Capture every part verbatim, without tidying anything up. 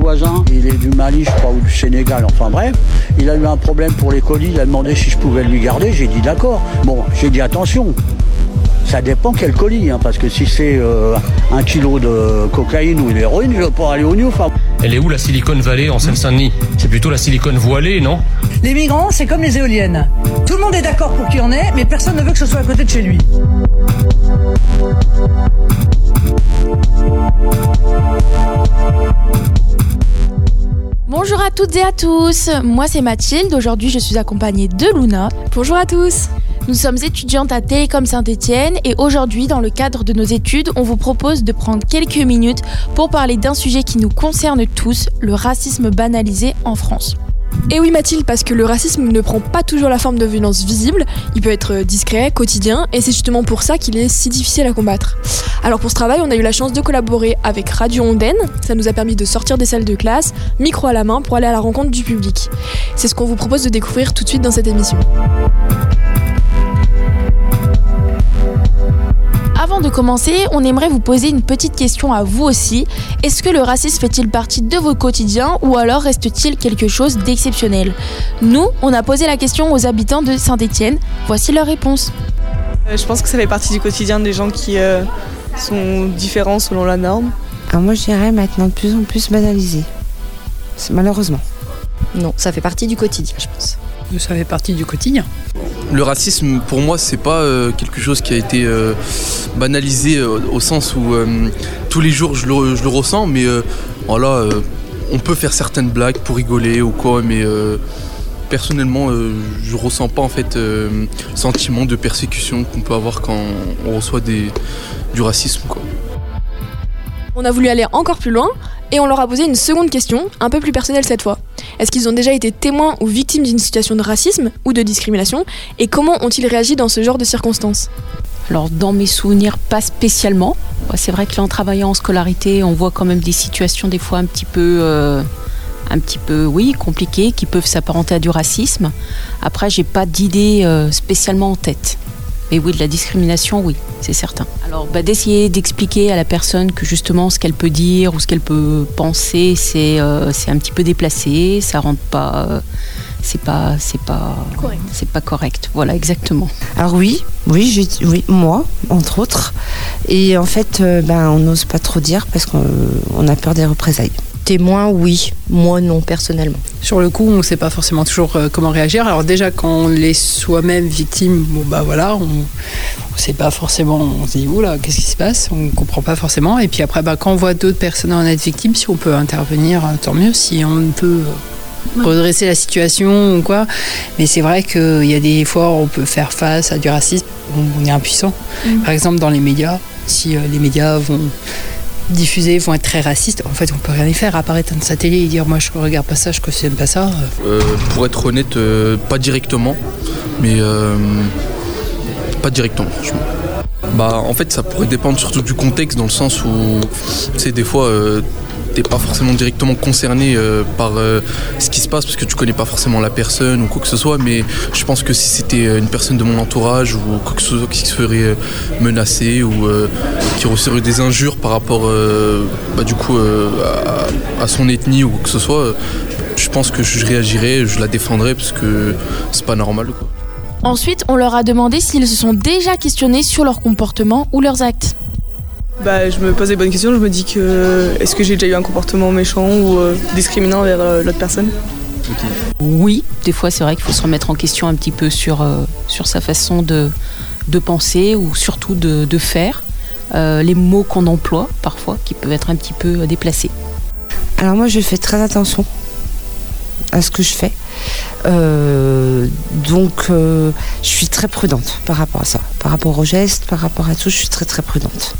voisin, il est du Mali, je crois, ou du Sénégal, enfin bref. Il a eu un problème pour les colis, il a demandé si je pouvais lui garder, j'ai dit d'accord. Bon, j'ai dit attention, ça dépend quel colis, hein, parce que si c'est euh, un kilo de cocaïne ou d'héroïne, je ne vais pas aller au New. Enfin... Elle est où la Silicon Valley en Seine-Saint-Denis ? C'est plutôt la Silicon voilée, non ? Les migrants, c'est comme les éoliennes. Tout le monde est d'accord pour qu'il y en ait, mais personne ne veut que ce soit à côté de chez lui. Bonjour à toutes et à tous, moi c'est Mathilde, aujourd'hui je suis accompagnée de Luna. Bonjour à tous. Nous sommes étudiantes à Télécom Saint-Etienne et aujourd'hui, dans le cadre de nos études, on vous propose de prendre quelques minutes pour parler d'un sujet qui nous concerne tous, le racisme banalisé en France. Et oui Mathilde, parce que le racisme ne prend pas toujours la forme de violence visible, il peut être discret, quotidien, et c'est justement pour ça qu'il est si difficile à combattre. Alors pour ce travail, on a eu la chance de collaborer avec Radio Ondaine, ça nous a permis de sortir des salles de classe, micro à la main, pour aller à la rencontre du public. C'est ce qu'on vous propose de découvrir tout de suite dans cette émission. Avant de commencer, on aimerait vous poser une petite question à vous aussi. Est-ce que le racisme fait-il partie de votre quotidien ou alors reste-t-il quelque chose d'exceptionnel ? Nous, on a posé la question aux habitants de Saint-Etienne. Voici leur réponse. Euh, je pense que ça fait partie du quotidien des gens qui euh, sont différents selon la norme. Alors moi je dirais maintenant de plus en plus banalisé. C'est malheureusement. Non, ça fait partie du quotidien, je pense. Ça fait partie du quotidien. Le racisme, pour moi, c'est pas euh, quelque chose qui a été euh, banalisé euh, au sens où euh, tous les jours je le, je le ressens, mais euh, voilà, euh, on peut faire certaines blagues pour rigoler ou quoi, mais euh, personnellement, euh, je ressens pas en fait euh, le sentiment de persécution qu'on peut avoir quand on reçoit des, du racisme, quoi. On a voulu aller encore plus loin et on leur a posé une seconde question, un peu plus personnelle cette fois. Est-ce qu'ils ont déjà été témoins ou victimes d'une situation de racisme ou de discrimination et comment ont-ils réagi dans ce genre de circonstances ? Alors dans mes souvenirs, pas spécialement. C'est vrai que là en travaillant en scolarité, on voit quand même des situations des fois un petit peu, euh, un petit peu oui, compliquées qui peuvent s'apparenter à du racisme. Après, j'ai pas d'idée euh, spécialement en tête. Mais oui, de la discrimination, oui, c'est certain. Alors, bah, d'essayer d'expliquer à la personne que justement ce qu'elle peut dire ou ce qu'elle peut penser, c'est, euh, c'est un petit peu déplacé, ça rentre pas, euh, c'est pas, c'est pas, correct. c'est pas correct. Voilà, exactement. Alors oui, oui, j'ai, oui, moi, entre autres. Et en fait, euh, ben, on n'ose pas trop dire parce qu'on on a peur des représailles. Témoin, oui. Moi, non, personnellement. Sur le coup, on ne sait pas forcément toujours euh, comment réagir. Alors déjà, quand on est soi-même victime, bon bah voilà, on ne sait pas forcément, on se dit oula, qu'est-ce qui se passe ? On ne comprend pas forcément. Et puis après, bah, quand on voit d'autres personnes en être victimes, si on peut intervenir, tant mieux. Si on peut redresser la situation ou quoi. Mais c'est vrai qu'il y a des fois où on peut faire face à du racisme, on est impuissant. Mmh. Par exemple, dans les médias, si euh, les médias vont diffusés vont être très racistes, en fait on peut rien y faire, apparaître dans sa télé et dire moi je regarde pas ça, je cautionne pas ça. Euh, pour être honnête, euh, pas directement, mais euh, pas directement franchement. Bah en fait ça pourrait dépendre surtout du contexte, dans le sens où tu sais des fois euh, t'es pas forcément directement concerné euh, par euh, ce qui se passe parce que tu connais pas forcément la personne ou quoi que ce soit, mais je pense que si c'était une personne de mon entourage ou quoi que ce soit qui se ferait menacer ou euh, qui recevrait des injures par rapport euh, bah, du coup euh, à, à son ethnie ou quoi que ce soit, euh, je pense que je réagirais, je la défendrais parce que c'est pas normal, quoi. Ensuite, on leur a demandé s'ils se sont déjà questionnés sur leur comportement ou leurs actes. Bah, je me pose des bonnes questions, je me dis que est-ce que j'ai déjà eu un comportement méchant ou euh, discriminant envers euh, l'autre personne ? Okay. Oui, des fois c'est vrai qu'il faut se remettre en question un petit peu sur, euh, sur sa façon de, de penser ou surtout de, de faire, euh, les mots qu'on emploie parfois qui peuvent être un petit peu déplacés. Alors moi je fais très attention à ce que je fais, euh, donc euh, je suis très prudente par rapport à ça, par rapport aux gestes, par rapport à tout, je suis très très prudente.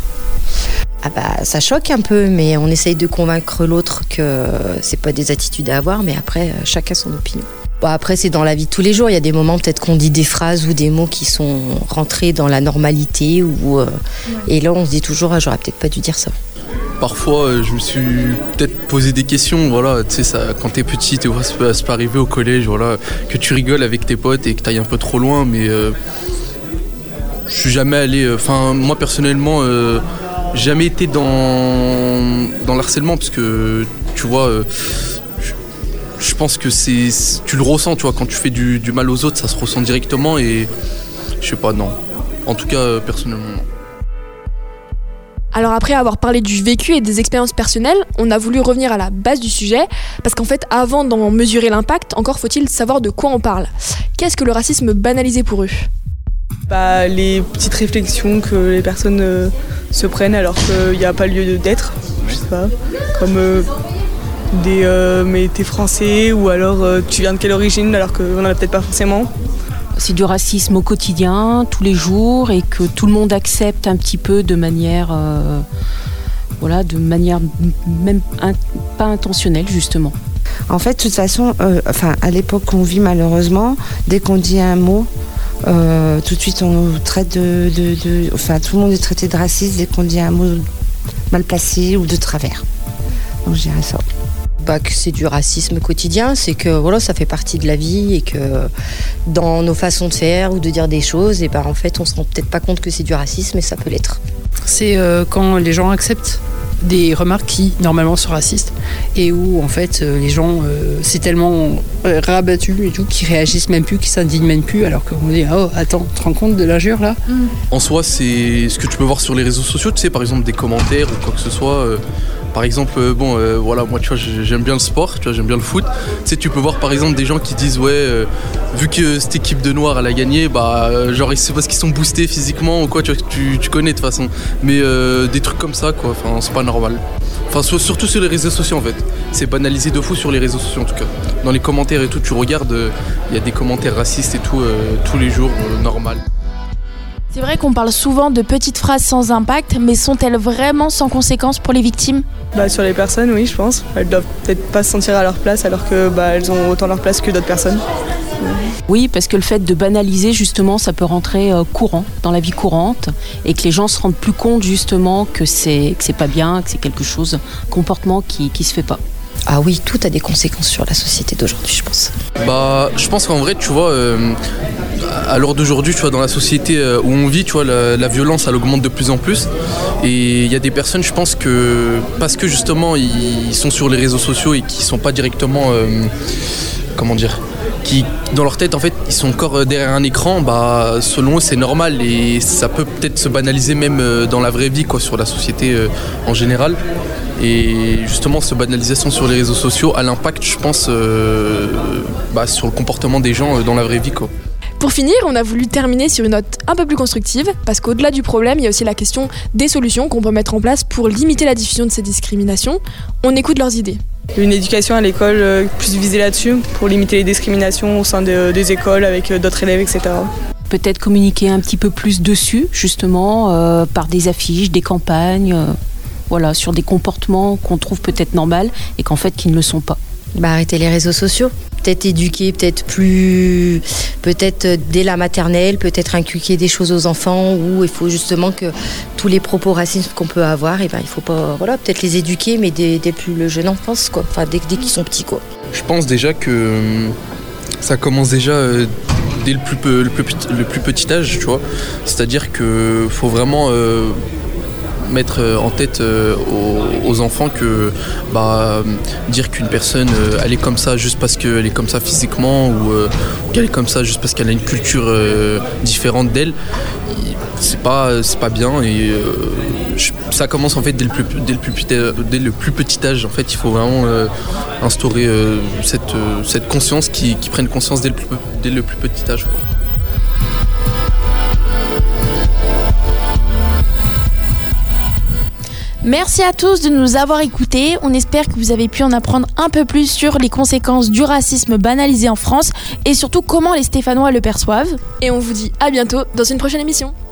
Ah bah, ça choque un peu, mais on essaye de convaincre l'autre que c'est pas des attitudes à avoir, mais après, chacun son opinion. Bon, après, c'est dans la vie de tous les jours. Il y a des moments, peut-être qu'on dit des phrases ou des mots qui sont rentrés dans la normalité, ou, euh, ouais. Et là, on se dit toujours, ah, j'aurais peut-être pas dû dire ça. Parfois, je me suis peut-être posé des questions, voilà, tu sais, ça, quand t'es petit, tu vois, ça peut, ça peut arriver au collège, voilà, que tu rigoles avec tes potes et que t'ailles un peu trop loin, mais euh, je suis jamais allé, enfin, euh, moi personnellement, euh, jamais été dans, dans l'harcèlement parce que tu vois, euh, je, je pense que c'est, tu le ressens, tu vois, quand tu fais du, du mal aux autres, ça se ressent directement et je sais pas, non. En tout cas, euh, personnellement, non. Alors après avoir parlé du vécu et des expériences personnelles, on a voulu revenir à la base du sujet, parce qu'en fait, avant d'en mesurer l'impact, encore faut-il savoir de quoi on parle. Qu'est-ce que le racisme banalisé pour eux ? Bah, les petites réflexions que les personnes euh, se prennent alors qu'il n'y a pas lieu d'être, je sais pas, comme euh, des euh, mais t'es français ou alors euh, tu viens de quelle origine alors qu'on n'en a peut-être pas forcément. C'est du racisme au quotidien, tous les jours, et que tout le monde accepte un petit peu de manière, euh, voilà, de manière même in, pas intentionnelle justement. En fait, de toute façon, euh, enfin, à l'époque qu'on vit malheureusement, dès qu'on dit un mot, euh, tout de suite on nous traite de, de, de, enfin, tout le monde est traité de raciste dès qu'on dit un mot mal placé ou de travers. Donc je dirais ça. Bah, que c'est du racisme quotidien, c'est que voilà, ça fait partie de la vie et que dans nos façons de faire ou de dire des choses, et bah, en fait on se rend peut-être pas compte que c'est du racisme et ça peut l'être. C'est euh, quand les gens acceptent des remarques qui normalement sont racistes et où en fait euh, les gens euh, c'est tellement euh, rabattu et tout qu'ils réagissent même plus, qu'ils s'indignent même plus alors qu'on dit oh attends, tu te rends compte de l'injure là ? mmh. En soi c'est ce que tu peux voir sur les réseaux sociaux, tu sais, par exemple des commentaires ou quoi que ce soit. Euh... Par exemple, euh, bon, euh, voilà, moi, tu vois, j'aime bien le sport, tu vois, j'aime bien le foot. Tu sais, tu peux voir, par exemple, des gens qui disent, ouais, euh, vu que cette équipe de Noirs, elle a gagné, bah, euh, genre, c'est parce qu'ils sont boostés physiquement ou quoi, tu vois, tu, tu connais de toute façon. Mais euh, des trucs comme ça, quoi, enfin, c'est pas normal. Enfin, surtout sur les réseaux sociaux, en fait. C'est banalisé de fou sur les réseaux sociaux, en tout cas. Dans les commentaires et tout, tu regardes, il euh, y a des commentaires racistes et tout, euh, tous les jours, euh, normal. C'est vrai qu'on parle souvent de petites phrases sans impact, mais sont-elles vraiment sans conséquences pour les victimes ? Bah, sur les personnes, oui, je pense. Elles doivent peut-être pas se sentir à leur place alors que bah, elles ont autant leur place que d'autres personnes. Oui, parce que le fait de banaliser, justement, ça peut rentrer euh, courant, dans la vie courante, et que les gens se rendent plus compte, justement, que c'est, que c'est pas bien, que c'est quelque chose, un comportement qui, qui se fait pas. Ah oui, tout a des conséquences sur la société d'aujourd'hui, je pense. Bah, je pense qu'en vrai, tu vois, euh, à l'heure d'aujourd'hui, tu vois, dans la société où on vit, tu vois, la, la violence, elle augmente de plus en plus. Et il y a des personnes, je pense que, parce que justement, ils sont sur les réseaux sociaux et qui sont pas directement, euh, comment dire, qui, dans leur tête, en fait, ils sont encore derrière un écran, bah, selon eux, c'est normal et ça peut peut-être se banaliser même dans la vraie vie, quoi, sur la société euh, en général. Et justement, cette banalisation sur les réseaux sociaux a l'impact, je pense, euh, bah, sur le comportement des gens dans la vraie vie, quoi. Pour finir, on a voulu terminer sur une note un peu plus constructive, parce qu'au-delà du problème, il y a aussi la question des solutions qu'on peut mettre en place pour limiter la diffusion de ces discriminations. On écoute leurs idées. Une éducation à l'école plus visée là-dessus, pour limiter les discriminations au sein de, des écoles avec d'autres élèves, et cetera. Peut-être communiquer un petit peu plus dessus, justement, euh, par des affiches, des campagnes... Euh... Voilà, sur des comportements qu'on trouve peut-être normaux et qu'en fait qui ne le sont pas. Bah, arrêter les réseaux sociaux, peut-être éduquer, peut-être plus, peut-être dès la maternelle, peut-être inculquer des choses aux enfants où il faut justement que tous les propos racistes qu'on peut avoir, et ben il faut pas, voilà, peut-être les éduquer, mais dès, dès plus le jeune enfance, quoi, enfin dès, dès qu'ils sont petits, quoi. Je pense déjà que ça commence déjà euh, dès le plus, le, plus, le plus petit âge, tu vois. C'est-à-dire que faut vraiment euh, mettre en tête euh, aux, aux enfants que bah, dire qu'une personne euh, elle est comme ça juste parce qu'elle est comme ça physiquement ou euh, qu'elle est comme ça juste parce qu'elle a une culture euh, différente d'elle, c'est pas, c'est pas bien et euh, je, ça commence en fait dès le plus, dès le plus, dès le plus petit âge. En fait il faut vraiment euh, instaurer euh, cette, euh, cette conscience qui, qui prenne conscience dès le plus, dès le plus petit âge, quoi. Merci à tous de nous avoir écoutés. On espère que vous avez pu en apprendre un peu plus sur les conséquences du racisme banalisé en France et surtout comment les Stéphanois le perçoivent. Et on vous dit à bientôt dans une prochaine émission.